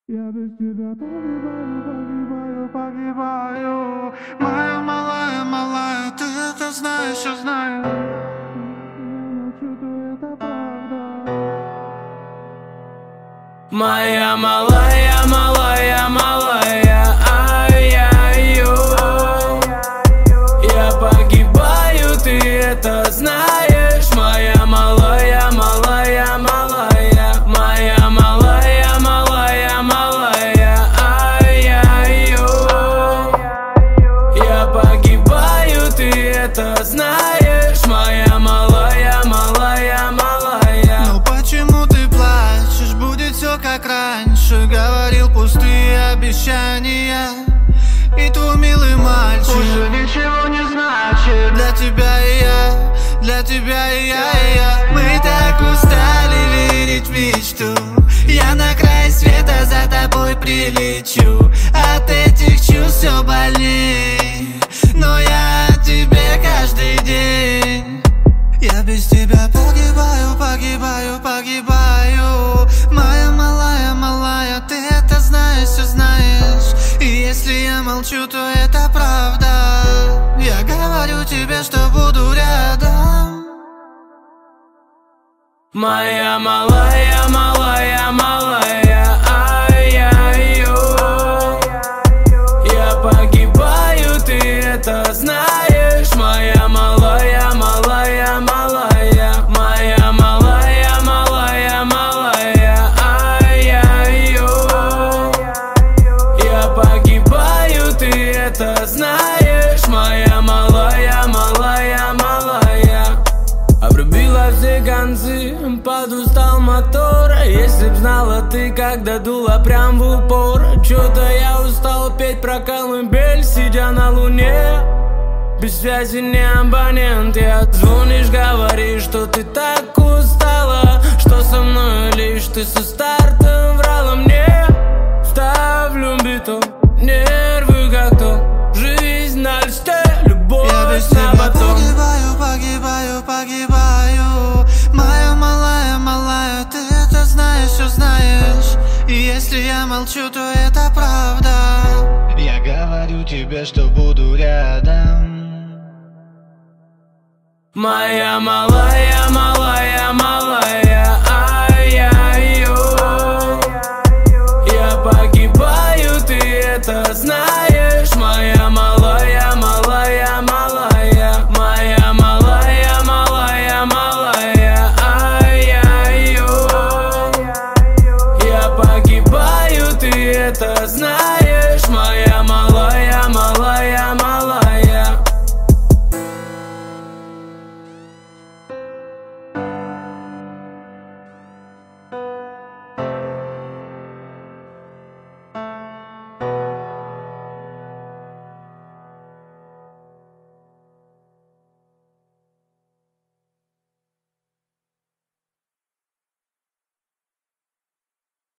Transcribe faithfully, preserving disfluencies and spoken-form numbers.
Я без тебя погибаю, погибаю, погибаю. Моя малая, малая, ты это знаешь, я знаю. Я молчу, то это правда. Моя малая, малая, малая, ай-яй-ой. Я погибаю, ты это знаешь. Моя малая, малая, малая, моя малая, малая, малая, ай-яй-ой. Я погибаю, ты это знаешь. Моя малая, малая, малая. Но почему ты плачешь? Будет все как раньше. Говорил пустые обещания. И твой милый мальчик уже ничего не значит. Для тебя и я, для тебя и я, и я. Мы так устали верить в мечту. Я на край света за тобой прилечу. От этих чувств все больней. Но я о тебе каждый день. Я без тебя погибаю, погибаю, погибаю. Моя малая, малая, ты это знаешь, все знаешь. И если я молчу, то это правда. Я говорю тебе, что буду рядом. Моя малая, малая, малая, ай-яй-ой. Я погибаю, ты это знаешь. Моя малая, малая, малая, моя малая, малая, малая, ай-яй-ой. Я погибаю, ты это знаешь. Моя малая, малая, малая. Обрубила все концы, подустал мотор. Если б знала ты, когда дула прям в упор. Чё-то я устал петь про колыбель, сидя на луне. Без связи не абонент. Я звонишь, говоришь, что ты так устала, что со мной лишь ты со старта врала мне. Ставлю биту, нервы как то. Жизнь на листе, любовь Я без на тебя батон. погибаю, погибаю, погибаю. Моя малая, малая, ты это знаешь, все знаешь. И если я молчу, то это правда. Я говорю тебе, что буду рядом. Моя малая, малая, малая, ай-яй-ой. Я погибаю, ты это знаешь. Моя малая, малая, малая, моя малая, малая, малая, ай-яй-ой. Я погибаю, ты это знаешь.